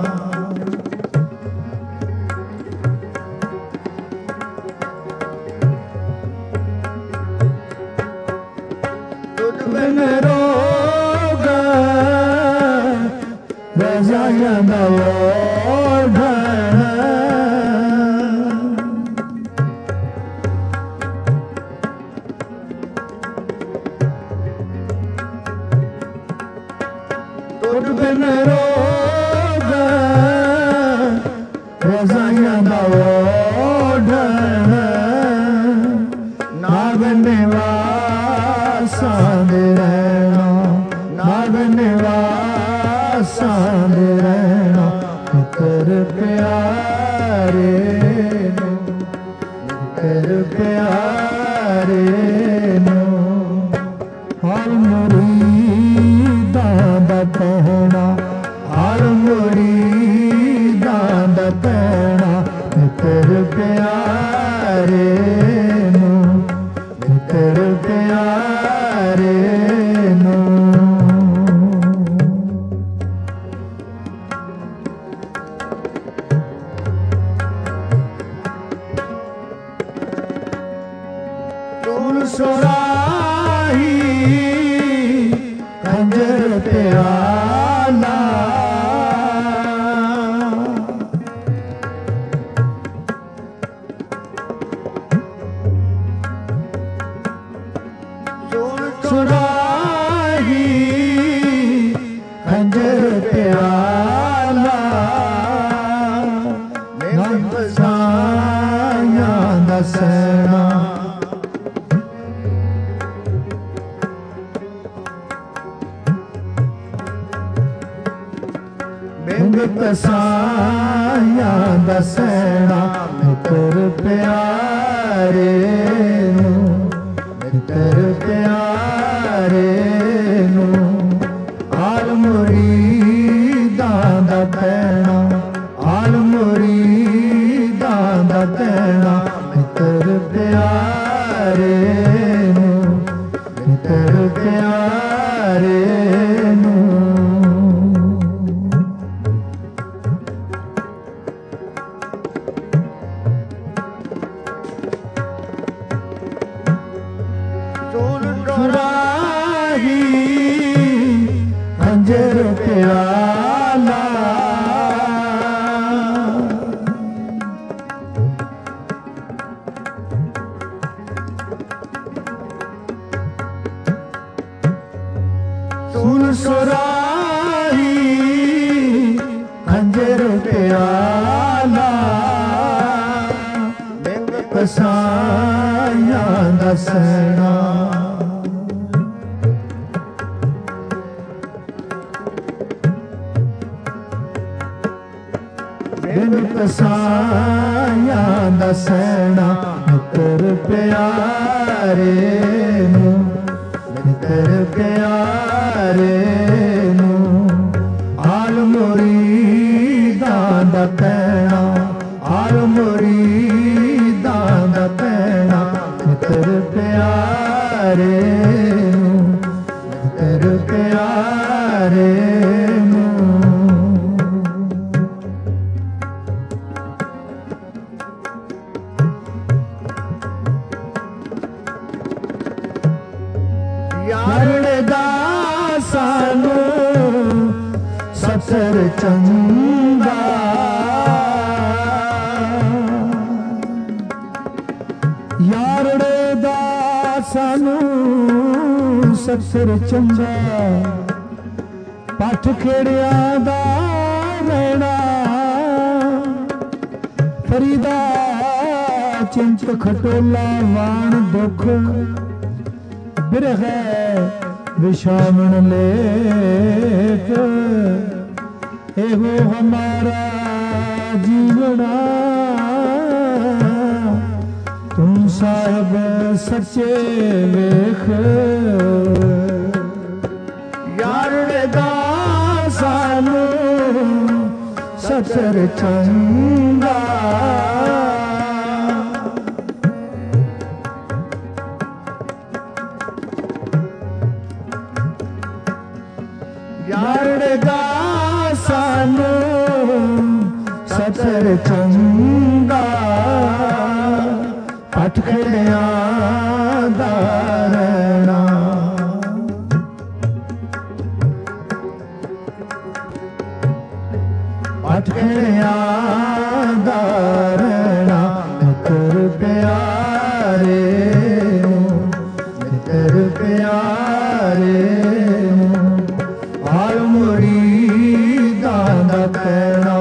ਤੁਧ ਬਿਨ ਰੋਗ ਰਜ਼ਾਈਆਂ ਦਾ ਤੁਧ ਬਿਨ ਰੋਗ ਰਜ਼ਾਈਆਂ ਦਾ ਓਢਣ ਨਾਗ ਨਿਵਾਸਾਂ ਦੇ ਰਹਿਣਾ ਨਾਗ ਨਿਵਾਸਾਂ ਦੇ ਰਹਿਣਾ ਮਿੱਤਰ ਪਿਆਰੇ ਨੂੰ ਮਿੱਤਰ ਪਿਆਰੇ ਨੂੰ ਹਰ ਮੁਰੀਦਾਂ ਦਾ ਕਹਿਣਾ ਹਰ ਮੁਰੀਦਾਂ ਦਾ ਕਹਿਣਾ ਮਿੱਤਰ ਪਿਆਰੇ ਨੂੰ ਮਿੱਤਰ ਪਿਆਰੇ ਨੂੰ ਤੁਲ ਸੁਰਾਹੀ ਖੰਜਰ ਪਿਆਲਾ ਤੁਲ ਸੁਰਾਹੀ ਖੰਜਰ ਪਿਆਲਾ ਨਿਮ ਸਾਇਆ ਦਸਣਾ ਬਿੰਦ ਕਸਾਇਆ ਦਸਣਾ ਮਿੱਤਰ ਪਿਆਰੇ ਨੂੰ ਮਿੱਤਰ ਪਿਆਰੇ ਨੂੰ ਹਾਲ ਮੁਰੀਦਾਂ ਦਾ ਕਹਿਣਾ ਹਾਲ ਮੁਰੀਦਾਂ ਦਾ ਕਹਿਣਾ ਮਿੱਤਰ ਪਿਆਰੇ ਨੂੰ ਮਿੱਤਰ ਪਿਆਰੇ ਨੂੰ ਸੁਰਾਹੀ ਖੰਜਰ ਪਿਆਲਾ ਸੁਨ ਸੁਰਾਹੀ ਖੰਜਰ ਪਿਆਲਾ ਬਿੰਗ ਕਸਾਇਆ ਦਸਣਾ ਬਿੰਦ ਕਸਾਇਆ ਦਸਣਾ ਮਿੱਤਰ ਪਿਆਰੇ ਨੂੰ ਮਿੱਤਰ ਪਿਆਰੇ ਨੂੰ ਹਾਲ ਮੁਰੀਦਾਂ ਦਾ ਕਹਿਣਾ ਚੰਗਾ ਯਾਰੜੇ ਦਾ ਸਾਨੂੰ ਸਤਿਰ ਚੰਗਾ ਪੱਠ ਖੇੜਿਆਂ ਦਾ ਰਹਿਣਾ ਫਰੀਦਾ ਚਿੰਚ ਖਟੋਲਾ ਵਾਣ ਦੁੱਖ ਬਿਰਹੈ ਵਿਸ਼ਾਵਣ ਲੇਖ ਇਹੋ ਹਮਾਰਾ ਜੀਵਣਾ ਤੂੰ ਸਾਹਿਬ ਸੱਚੇ ਵੇਖ ਯਾਰ ਦਾ ਸਾਨੂੰ ਸਤਿਰ ਚੰਗਾ ਯਾਰ ਦਾ ਸਾਨੂੰ ਸਤਿਰ ਚੰਗਾ ਪੱਠ ਖੇੜਿਆਂ ਦਾ ਰਹਿਣਾ ਪੱਠ ਖੇੜਿਆਂ ਦਾ ਰਹਿਣਾ ਮਿੱਤਰ ਪਿਆਰੇ ਮਿੱਤਰ ਪਿਆਰੇ ਹਾਲ ਮੁਰੀਦਾਂ ਦਾ ਕਹਿਣਾ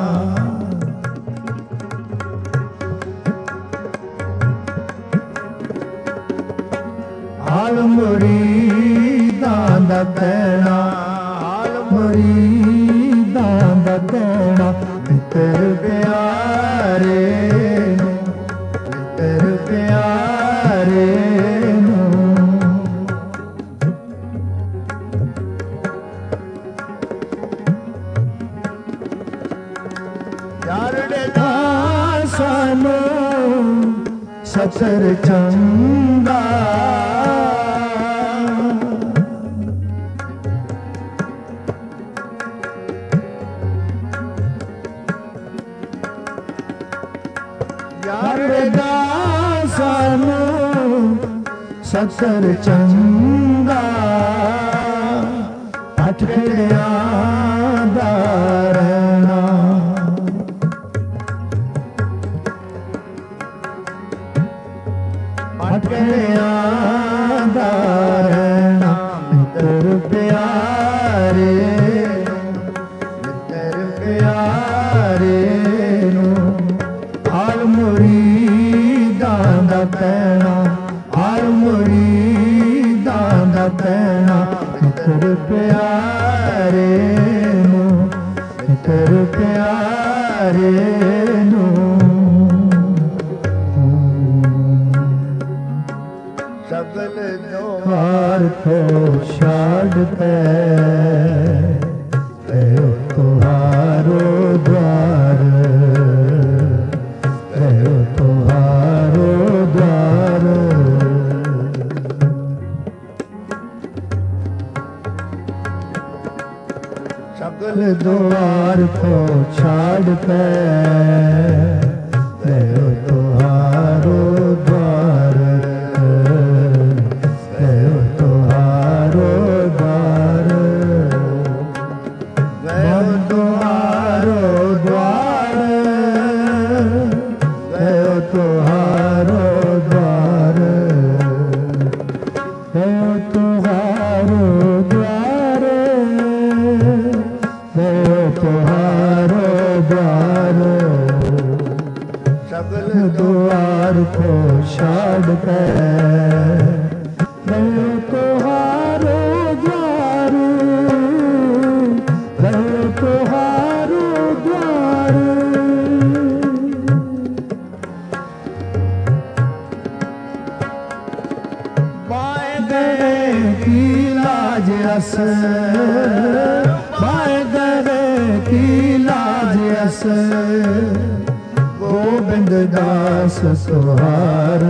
ਹਾਲ ਮੁਰੀਦਾਂ ਦਾ ਕਹਿਣਾ ਹਾਲ ਮੁਰੀਦਾਂ ਦਾ ਕਹਿਣਾ ਮਿੱਤਰ ਪਿਆਰੇ ਮਿੱਤਰ ਪਿਆਰੇ ਯਾਰੜੇ ਦਾ ਸਾਨੂੰ ਸਤਿਰ ਚੰਗਾ ਯਾਰ ਦਾ ਸਾਨੂੰ ਸਤਿਰ ਚੰਗਾ ਪੱਠ ਖੇੜਿਆਂ ਦਾ ਰਹਿਣਾ ਪੱਠ ਖੇੜਿਆਂ ਦਾ ਰਹਿਣਾ ਮਿੱਤਰ ਪਿਆਰੇ ਮਿੱਤਰ ਪਿਆਰੇ ਹਾਲ ਮੁਰੀਦਾਂ ਦਾ ਕਹਿਣਾ ਹਾਲ ਮੁਰੀਦਾਂ ਦਾ ਕਹਿਣਾ ਮਿੱਤਰ ਪਿਆਰੇ ਨੂੰ ਮਿੱਤਰ ਪਿਆਰੇ ਨੂੰ ਸਗਲ ਦੁਆਰ ਕੋ ਛੱਡ ਕੇ ਤੇ ਤੁਹਾਰੋ ਦਵਾਰ ਸਗਲ ਦੁਆਰ ਕੋ ਛੱਡ ਕੇ ਲੈ ਤੁਹਾਰੋ ਦਵਾਰ ਲੈ ਤੁਹਾਰੋ ਦਵਾਰ ਲੈ ਤੁਹਾਰੋ ਦਵਾਰ ਲੈ ਤੁਹਾਰੋ ਦਵਾਰ ਲੈ ਤੁਹਾਰੋ ਦਵਾਰ ਤੁਹਾਰੋ ਦਵਾਰ ਸਗਲ ਦੁਆਰ ਕੋ ਛੱਡ ਕੇ ਲੈ ਤੁਹਾਰੋ ਦਵਾਰ ਲੈ ਤੁਹਾਰੋ ਦਵਾਰ ਪਾਏ ਗਏ ਕੀ ਲਾਜ ਅਸ ਪਾਏ ਗਏ ਕੀ ਲਾਜ ਅਸ ਗੋਬਿੰਦ ਦਾਸ ਤੁਹਾਰ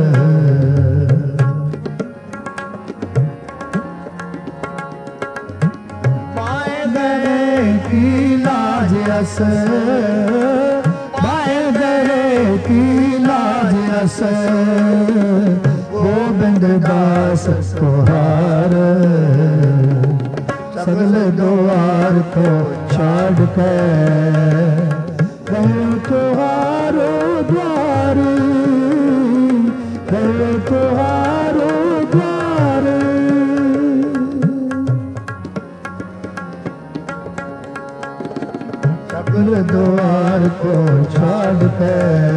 ਪਾਏ ਗਏ ਕੀ ਲਾਜ ਅਸ ਪਾਏ ਗਏ ਕੀ ਲਾਜ ਅਸ ਗੋਬਿੰਦ ਦਾਸ ਤੁਹਾਰ ਸਗਲ ਦੁਆਰ ਕੋ छाड़ के गयो तुहारो द्वार, गयो तुहारो द्वार। सगल द्वार को छाड़ के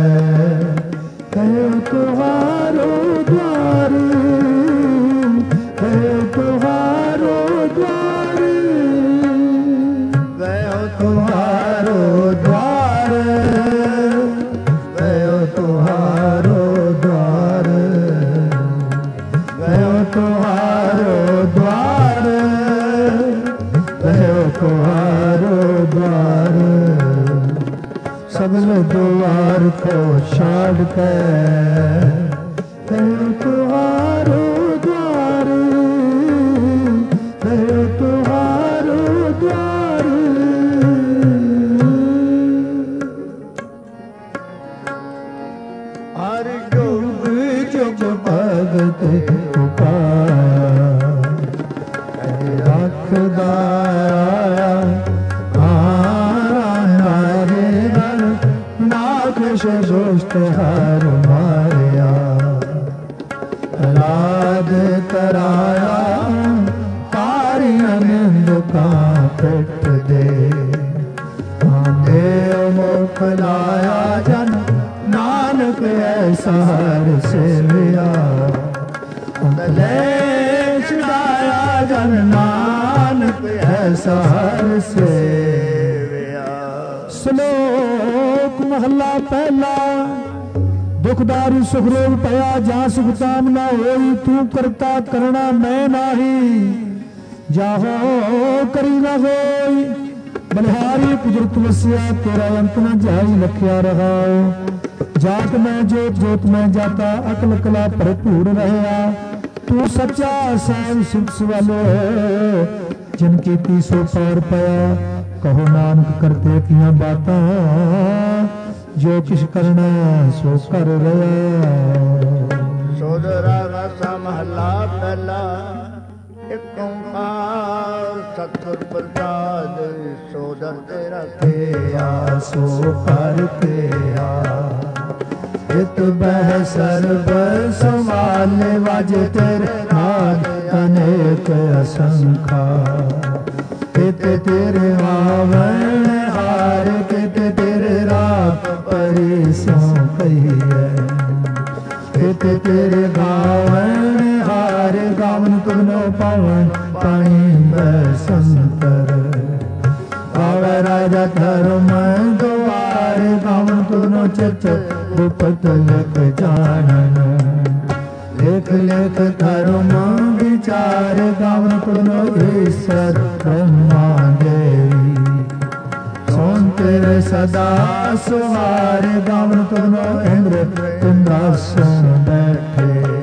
गयो तुहारो द्वार, गयो तुहारो द्वार, गयो तुहारो द्वार, गयो तुहारो द्वार, गयो तुहारो द्वार, गयो तुहारो द्वार। सगल द्वार को छाड़ के गयो तुहारो द्वार, गयो तुहारो द्वार। हर जुग जुग भगत उपाया, रखदा दुष्ट हार मारिया, राध कराया कारी आनंद का पेट दे। देव मुख लाया जन नानक ऐसा हर से लिया, ले छुड़ाया जन नानक ऐसा हर से। श्लोक महला पहला। दुखदारू सुख रोग पया जहाँ सुख कामना होई, तू करता करना मैं नाही, जाहो करी न होई। बलिहारी कुदरत वसिया तेरा अंत न जाई लखिया रहा। जात में जोत जोत में जाता अकल कला भरपूर रहा। तू सच्चा साध सुख सवालो जिनकी तीसो पार पाया। कहो नानक करते किया बातां, जो किश करना सो कर रहा। सोदरा रसा महला पहला। एक ओंकार सतगुर प्रसाद, सोदर तेरा किया सो कर किया। इत बह सर्व संभाल वाज तेरे नाद अनेक असंखा। कित तेरे आवन हार, कित तेरे राग परिसों कही है। कित तेरे गावन हार, गावन तुमनो पावन पानी बसंतर। गावे राजा धर्म द्वार, गावन तुमनो चित गुप्त लिख जानन। लेख लेख धर्म विचार, गावन तुमनो ईश्वर ब्रह्मा देवी। सोन तेरे सदा सुहार, गावन तुमनो इंद्र सिंहासन बैठे।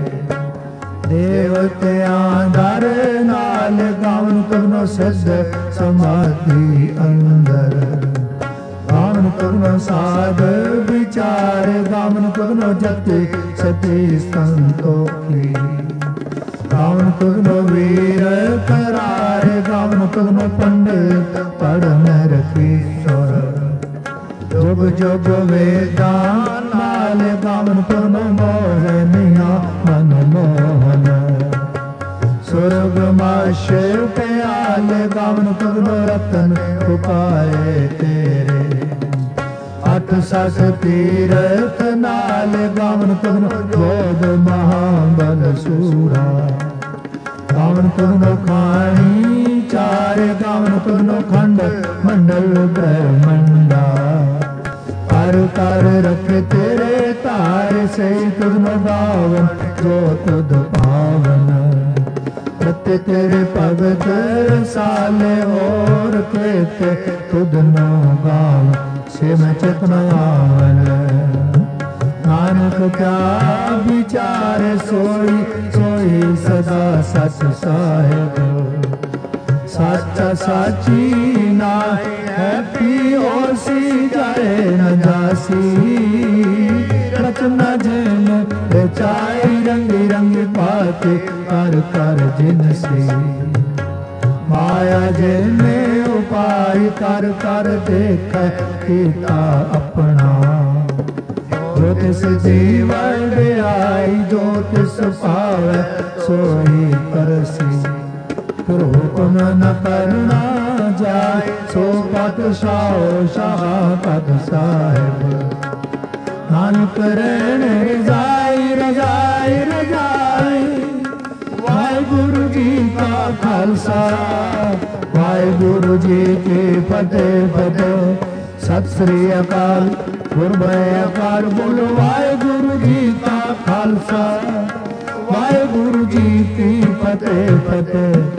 देवत्यां दर नाल, गावन तुमनो सिद्ध समाधि अंदर। गावन तुमनो साध विचार, गावन तुमनो जति सती संतोखी। गावन तुमनो वीर करार, गावन तुमनो पंडित पढ़ में रखीश्वर। जुग जुग वेदा नाल, गावन तुमनो मोहनिया मन मोहन। स्वर्ग माश प्याल, गावन तुमनो रतन उपाय तेरे। अठ सस तीरथ नाल, गावन तुमनो क्रोध महाबल सूरा। गावन तुमनो खानी चार, गावन तुमनो खंड मंडल ब्रह्मंडा। कर कर रख तेरे तार, से तुमनो गावन जो तुद पावन। प्रत्य तेरे भगत साले और केते तुद नो गाव, से मैं चेतन आवन। नानक क्या विचार सोई, सोई सदा सच साहेब। साचा साची नाय है पी होसी, जाए न जासी। रचना जिन रचाई, रंगी रंगी पाते कर कर जिन से। माया जिने पाई कर कर देख कीता अपना। जो तिस जीवन आई जो तिस पावे सोई करसी। फिर हुक्म न करना जाए सो पातशाह शाह पद साहिब। नानक रहन रजाई रजाई रजाई। वाहिगुरु जी का खालसा वाहिगुरु जी की फतेह फतेह। सत श्री अकाल गुरबय अकाल बोलो वाहिगुरु जी का खालसा वाहिगुरु जी की फतेह फतेह।